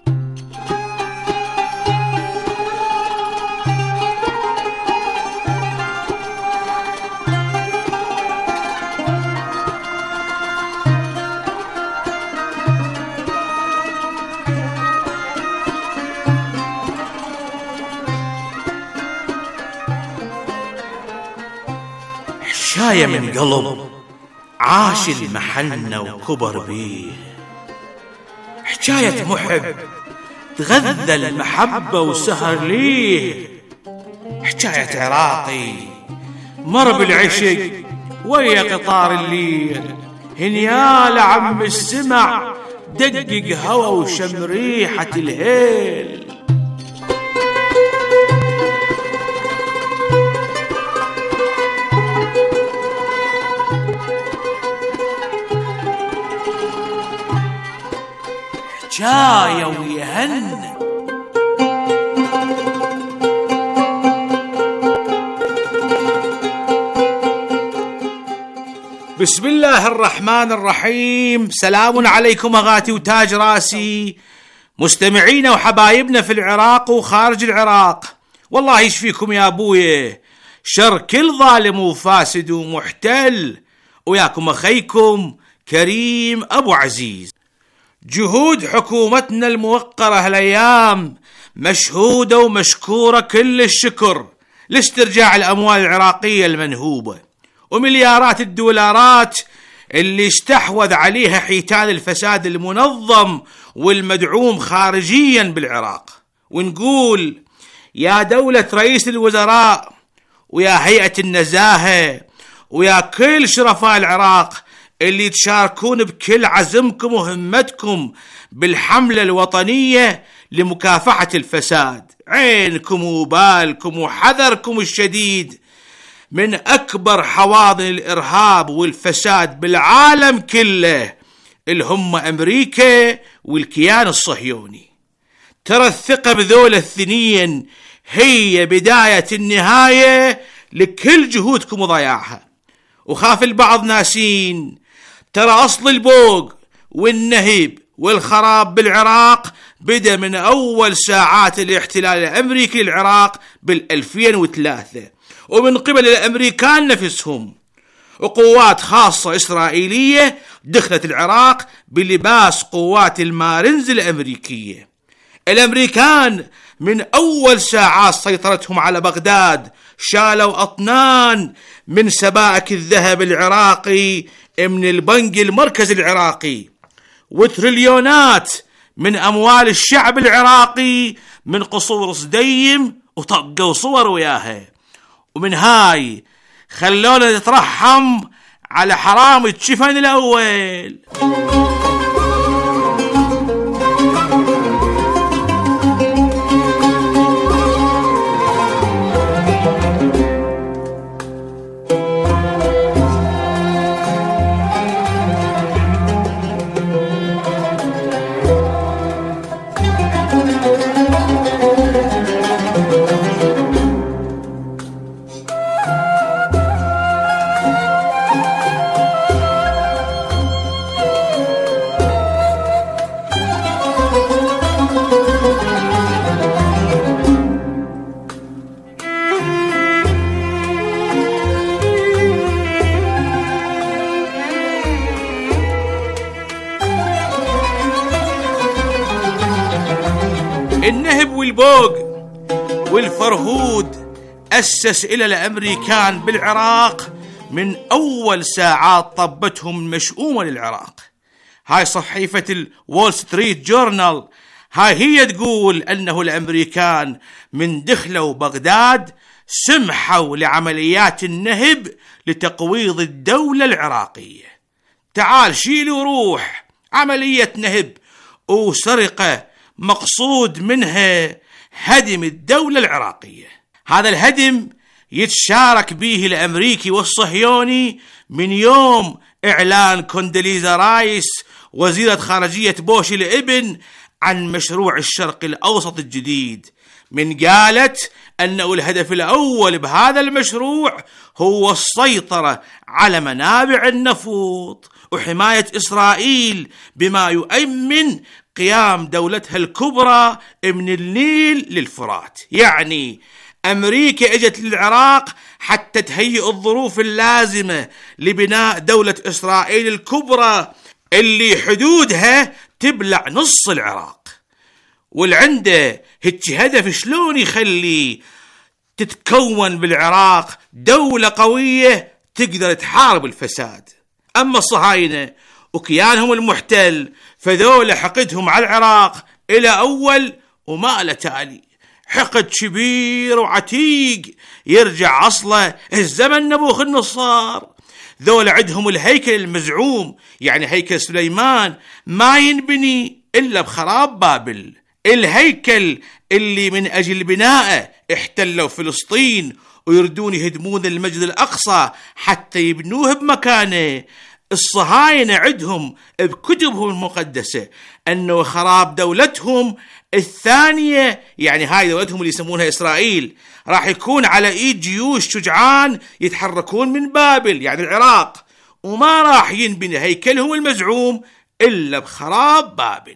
حكاية من قلب عاش المحنة وكبر بيه، حكاية محب تغذى المحبة وسهر ليه، حكاية عراقي مر بالعشق ويا قطار الليل، هنيال عم السمع دقق هوا وشم ريحة الهيل. حكاية ويهن بسم الله الرحمن الرحيم. سلام عليكم أغاتي وتاج راسي، مستمعينا وحبايبنا في العراق وخارج العراق، والله يشفيكم يا أبويا شر كل ظالم وفاسد ومحتل، وياكم أخيكم كريم أبو عزيز. جهود حكومتنا الموقرة هالأيام مشهودة ومشكورة كل الشكر لاسترجاع الأموال العراقية المنهوبة ومليارات الدولارات اللي استحوذ عليها حيتان الفساد المنظم والمدعوم خارجيا بالعراق. ونقول يا دولة رئيس الوزراء ويا هيئة النزاهة ويا كل شرفاء العراق اللي تشاركون بكل عزمكم وهمتكم بالحملة الوطنية لمكافحة الفساد، عينكم وبالكم وحذركم الشديد من أكبر حواضن الإرهاب والفساد بالعالم كله اللي هم أمريكا والكيان الصهيوني. ترى الثقة بذول الثنين هي بداية النهاية لكل جهودكم وضياعها. وخاف البعض ناسين ترى أصل البوق والنهب والخراب بالعراق بدأ من أول ساعات الاحتلال الأمريكي للعراق بال2003 ومن قبل الأمريكان نفسهم، وقوات خاصة إسرائيلية دخلت العراق بلباس قوات المارينز الأمريكية. الأمريكان من أول ساعات سيطرتهم على بغداد شالوا أطنان من سبائك الذهب العراقي من البنك المركزي العراقي، وتريليونات من أموال الشعب العراقي من قصور صديم وطقوا صور وياها. ومن هاي خلونا نترحم على حرام الشفن الأول. النهب والبوق والفرهود أسس إلى الأمريكان بالعراق من أول ساعات طبتهم المشؤومة للعراق. هاي صحيفة الوول ستريت جورنال هاي هي تقول أنه الأمريكان من دخلوا بغداد سمحوا لعمليات النهب لتقويض الدولة العراقية. تعال شيل وروح عملية نهب وسرقة مقصود منها هدم الدولة العراقية. هذا الهدم يتشارك به الأمريكي والصهيوني من يوم إعلان كوندليزا رايس وزيرة خارجية بوش الابن عن مشروع الشرق الأوسط الجديد، من قالت أنه الهدف الأول بهذا المشروع هو السيطرة على منابع النفط وحماية إسرائيل بما يؤمن قيام دولتها الكبرى من النيل للفرات. يعني أمريكا اجت للعراق حتى تهيئ الظروف اللازمة لبناء دولة إسرائيل الكبرى اللي حدودها تبلع نص العراق، والعنده هيك هدف شلون يخلي تتكون بالعراق دولة قوية تقدر تحارب الفساد. أما الصهاينة وكيانهم المحتل فذول حقدهم على العراق إلى أول وما له تالي، حقد كبير وعتيق يرجع أصله الزمن نبوخ النصار. ذول عندهم الهيكل المزعوم، يعني هيكل سليمان ما ينبني إلا بخراب بابل، الهيكل اللي من أجل بنائه احتلوا فلسطين ويردون يهدمون المسجد الأقصى حتى يبنوه بمكانه. الصهاينة عندهم بكتبهم المقدسة أنه خراب دولتهم الثانية، يعني هاي دولتهم اللي يسمونها إسرائيل، راح يكون على إيد جيوش شجعان يتحركون من بابل يعني العراق، وما راح ينبني هيكلهم المزعوم إلا بخراب بابل.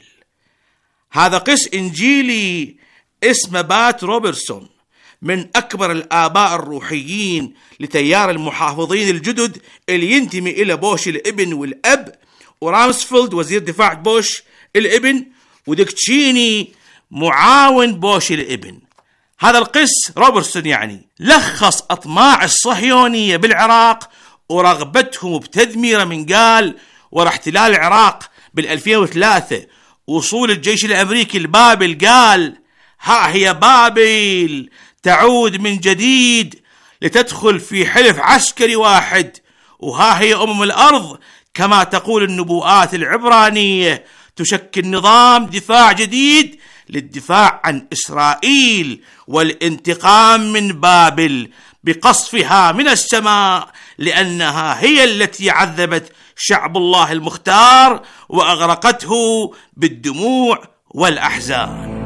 هذا قس إنجيلي اسمه بات روبرتسون، من أكبر الآباء الروحيين لتيار المحافظين الجدد اللي ينتمي إلى بوش الابن والأب، ورامسفيلد وزير دفاع بوش الابن، ودكتشيني معاون بوش الابن. هذا القس روبرتسون يعني لخص أطماع الصهيونية بالعراق ورغبتهم بتدميره من قال ورا احتلال العراق بال2003 وصول الجيش الأمريكي لبابل، قال ها هي بابل تعود من جديد لتدخل في حلف عسكري واحد، وها هي الأرض كما تقول النبوءات العبرانية تشكل نظام دفاع جديد للدفاع عن إسرائيل والانتقام من بابل بقصفها من السماء، لأنها هي التي عذبت شعب الله المختار وأغرقته بالدموع والأحزان.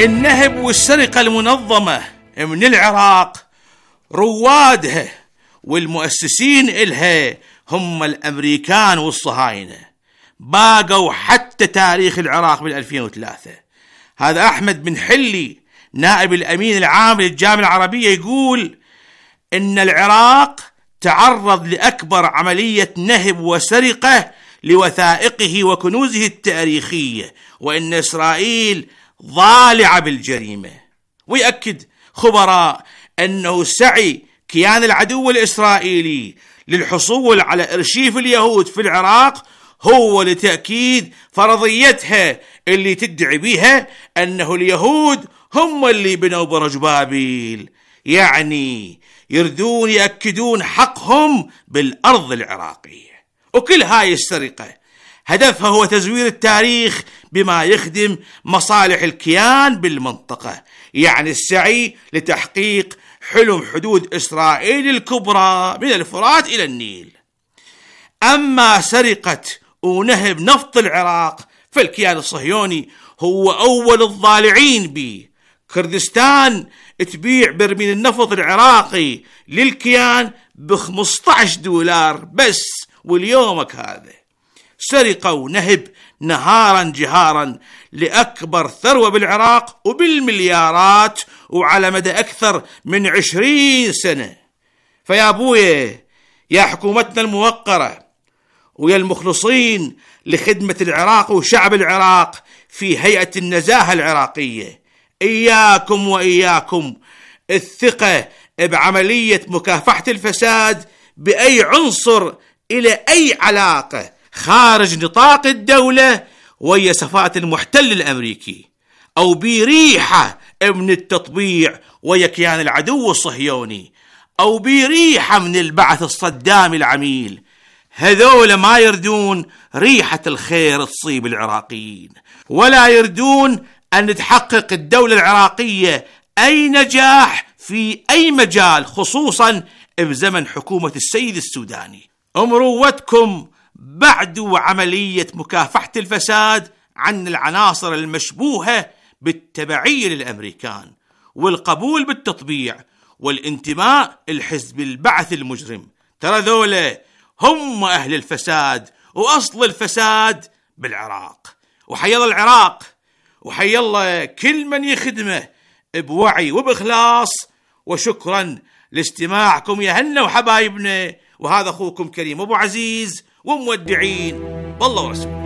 النهب والسرقة المنظمة من العراق روادها والمؤسسين إلها هم الأمريكان والصهاينة، باقوا حتى تاريخ العراق بال2003. هذا أحمد بن حلي نائب الأمين العام للجامعة العربية يقول إن العراق تعرض لأكبر عملية نهب وسرقة لوثائقه وكنوزه التاريخية، وإن إسرائيل ضالعة بالجريمة. ويأكد خبراء أنه سعي كيان العدو الإسرائيلي للحصول على إرشيف اليهود في العراق هو لتأكيد فرضيتها اللي تدعي بها أنه اليهود هم اللي بنوا برج بابل، يعني يردون يأكدون حقهم بالأرض العراقية. وكل هاي السرقة هدفها هو تزوير التاريخ بما يخدم مصالح الكيان بالمنطقة، يعني السعي لتحقيق حلم حدود إسرائيل الكبرى من الفرات إلى النيل. أما سرقة ونهب نفط العراق فالكيان الصهيوني هو أول الضالعين به. كردستان تبيع برميل النفط العراقي للكيان $15 بس، واليومك هذا سرقة ونهب نهارا جهارا لأكبر ثروة بالعراق وبالمليارات وعلى مدى أكثر من 20 سنة. فيا أبويا يا حكومتنا الموقرة ويا المخلصين لخدمة العراق وشعب العراق في هيئة النزاهة العراقية، إياكم وإياكم الثقة بعملية مكافحة الفساد بأي عنصر إلى أي علاقة خارج نطاق الدولة ويا صفات المحتل الأمريكي، أو بريحة من التطبيع ويا كيان العدو الصهيوني، أو بريحة من البعث الصدامي العميل. هذول ما يردون ريحة الخير تصيب العراقيين، ولا يردون أن تحقق الدولة العراقية أي نجاح في أي مجال، خصوصا بزمن حكومة السيد السوداني. مروتكم بعد عملية مكافحة الفساد عن العناصر المشبوهة بالتبعية للأمريكان والقبول بالتطبيع والانتماء لحزب البعث المجرم. ترى ذولا هم أهل الفساد وأصل الفساد بالعراق. وحي الله العراق، وحي الله كل من يخدمه بوعي وبإخلاص. وشكرا لاستماعكم يا هنا وحبايبنا، وهذا أخوكم كريم أبو عزيز، ومودعين بالله ورسوله.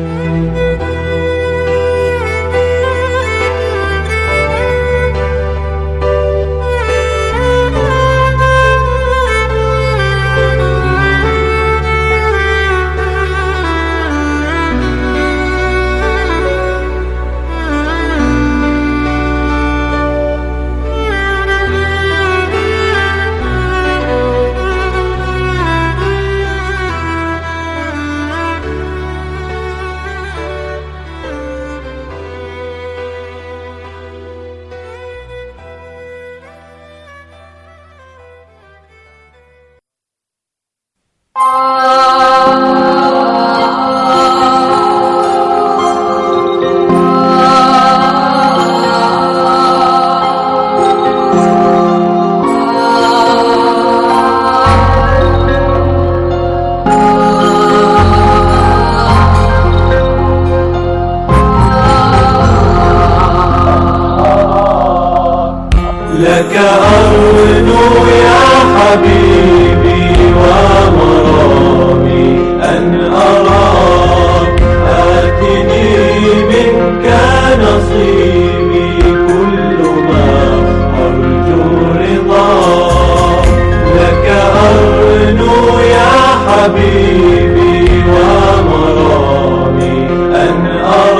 لك أرنو يا حبيبي ومرامي أن أراك، آتني منك نصيبي كل ما أرجو رضاك. لك أرنو يا حبيبي ومرامي أن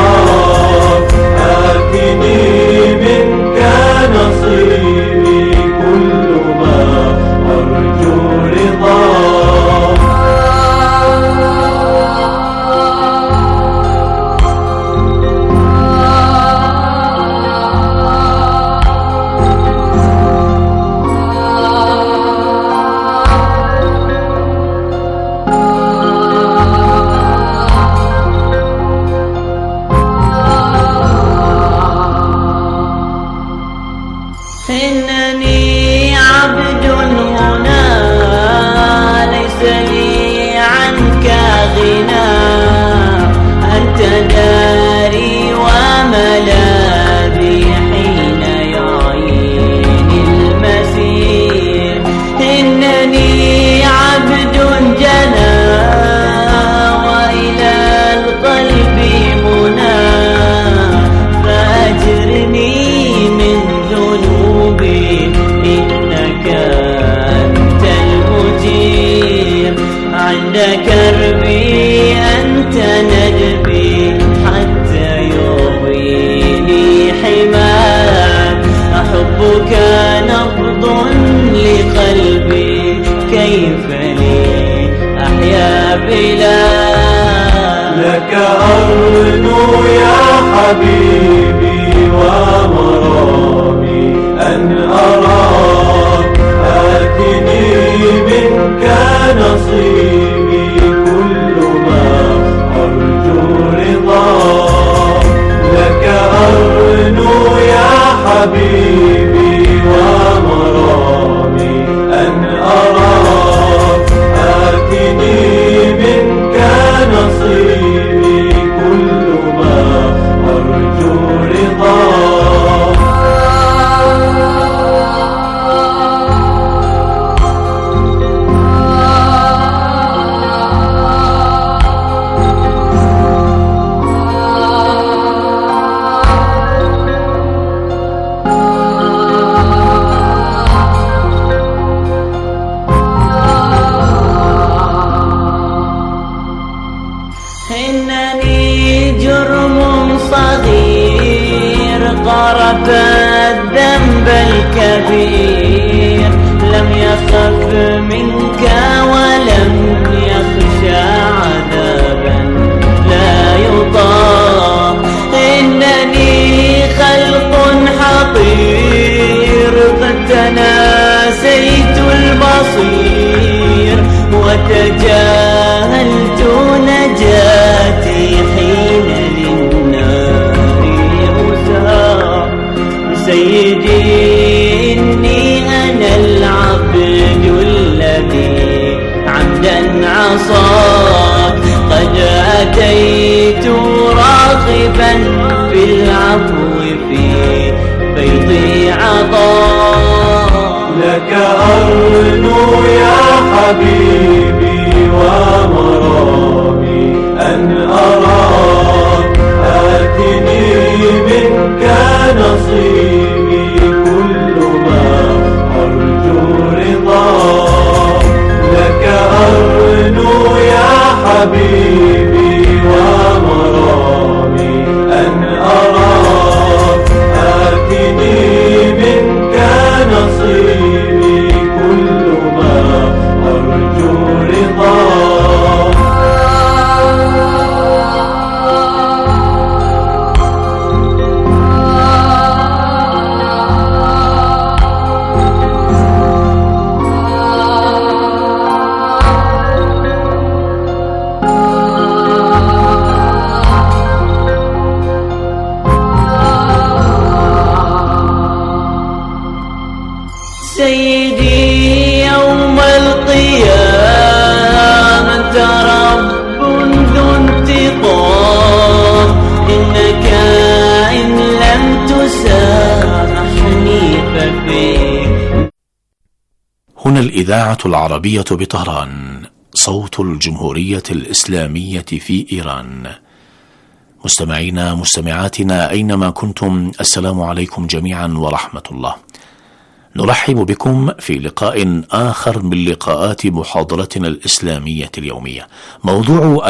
أراك، آتني منك نصيبي كربي أنت ندبي حتى يرويني حماك أحبك نبض لقلبي كيف لي أحيا بلا لك أرنو يا حبيبي ومرامي أن أراك آتني منك نصيبي كل ما أرجو رضاك لك أرنو يا حبيبي ومرامي أن أراك آتني منك نصيبي كل ما أرجو رضاك إنني جرم صغير قارب الذنب الكبير لم يخف منك ولم يخشى عذابا لا يطاق إنني خلق حقير قد تناسيت المصير وتجاهلت نجاتي حين للنار أساق سيدي إني أنا العبد الذي عمدا عصاك قد أتيت راغبا في العفو في بيض عطاك لك أرنو يا حبيبي ومرامي أن أراك آتني منك نصيبي كل ما أرجو رضاك لك أرنو يا حبيبي ومرامي أن أراك آتني منك نصيبي كل ما أرجو رضاك سيدي يوم القيامة رب ذو انتقام إنك إن لم تسامحني ففيه. هنا الإذاعة العربية بطهران، صوت الجمهورية الإسلامية في إيران. مستمعينا مستمعاتنا أينما كنتم، السلام عليكم جميعا ورحمة الله. نرحب بكم في لقاء آخر من لقاءات محاضرتنا الإسلامية اليومية. موضوع